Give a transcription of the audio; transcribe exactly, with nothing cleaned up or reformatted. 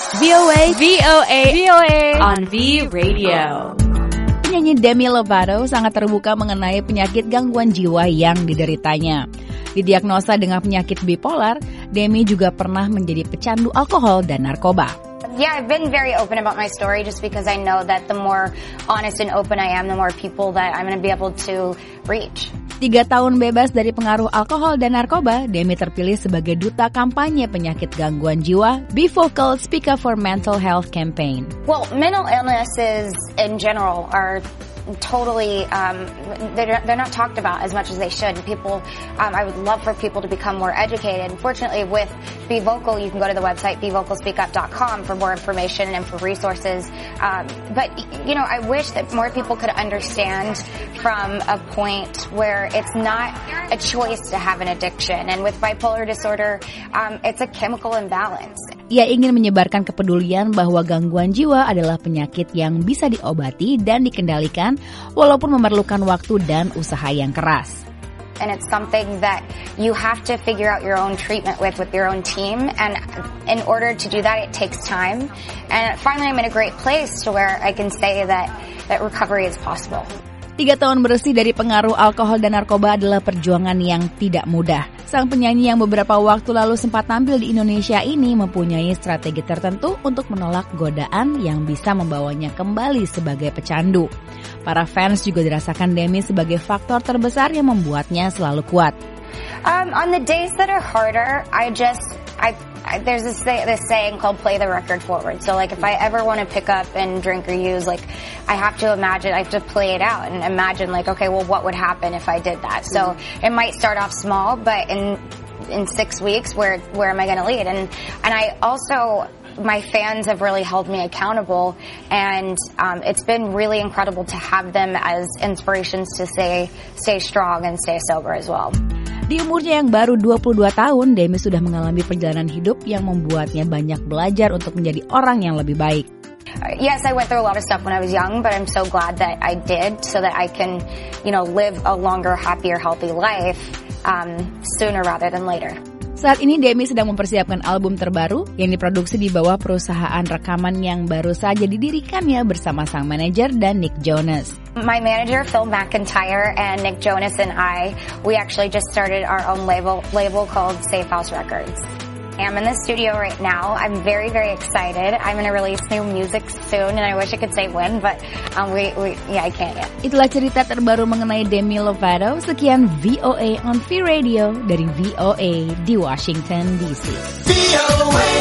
V O A, V O A, V O A on V Radio. Penyanyi Demi Lovato sangat terbuka mengenai penyakit gangguan jiwa yang dideritanya. Didiagnosa dengan penyakit bipolar, Demi juga pernah menjadi pecandu alkohol dan narkoba. Yeah, I've been very open about my story just because I know that the more honest and open I am, the more people that I'm going to be able to reach. Tiga tahun bebas dari pengaruh alkohol dan narkoba, Demi terpilih sebagai duta kampanye penyakit gangguan jiwa Be Vocal, Speak Up for Mental Health campaign. Well, mental illnesses in general are totally, um, they're, they're not talked about as much as they should. People, um, I would love for people to become more educated. Fortunately, with Be Vocal, you can go to the website be vocal speak up dot com for more information and for resources. Um, but, you know, I wish that more people could understand from a point where it's not a choice to have an addiction. And with bipolar disorder, um, it's a chemical imbalance. Ia ingin menyebarkan kepedulian bahwa gangguan jiwa adalah penyakit yang bisa diobati dan dikendalikan walaupun memerlukan waktu dan usaha yang keras. And it's something that you have to figure out your own treatment with, with your own team. And in order to do that, it takes time. And finally, I'm in a great place to where I can say that, that recovery is possible. Tiga tahun bersih dari pengaruh alkohol dan narkoba adalah perjuangan yang tidak mudah. Sang penyanyi yang beberapa waktu lalu sempat tampil di Indonesia ini mempunyai strategi tertentu untuk menolak godaan yang bisa membawanya kembali sebagai pecandu. Para fans juga dirasakan Demi sebagai faktor terbesar yang membuatnya selalu kuat. Um, on the days that are harder, I just, I, I there's this, say, this saying called play the record forward. So like if I ever want to pick up and drink or use, like I have to imagine, I have to play it out and imagine like, okay, well what would happen if I did that? So it might start off small, but in in six weeks, where where am I going to lead? And and I also, my fans have really held me accountable, and um, it's been really incredible to have them as inspirations to stay stay strong and stay sober as well. Di umurnya yang baru dua puluh dua tahun, Demi sudah mengalami perjalanan hidup yang membuatnya banyak belajar untuk menjadi orang yang lebih baik. Uh, yes, I went through a lot of stuff when I was young, but I'm so glad that I did so that I can, you know, live a longer, happier, healthy life um, sooner rather than later. Saat ini Demi sedang mempersiapkan album terbaru yang diproduksi di bawah perusahaan rekaman yang baru saja didirikannya bersama sang manajer dan Nick Jonas. My manager, Phil McIntyre, and Nick Jonas and I, we actually just started our own label label called Safe House Records. I'm in the studio right now. I'm very, very excited. I'm going to release new music soon, and I wish I could say when, but um, we, we, yeah, I can't yet. Itulah cerita terbaru mengenai Demi Lovato. Sekian V O A on V Radio dari V O A di Washington D C. V O A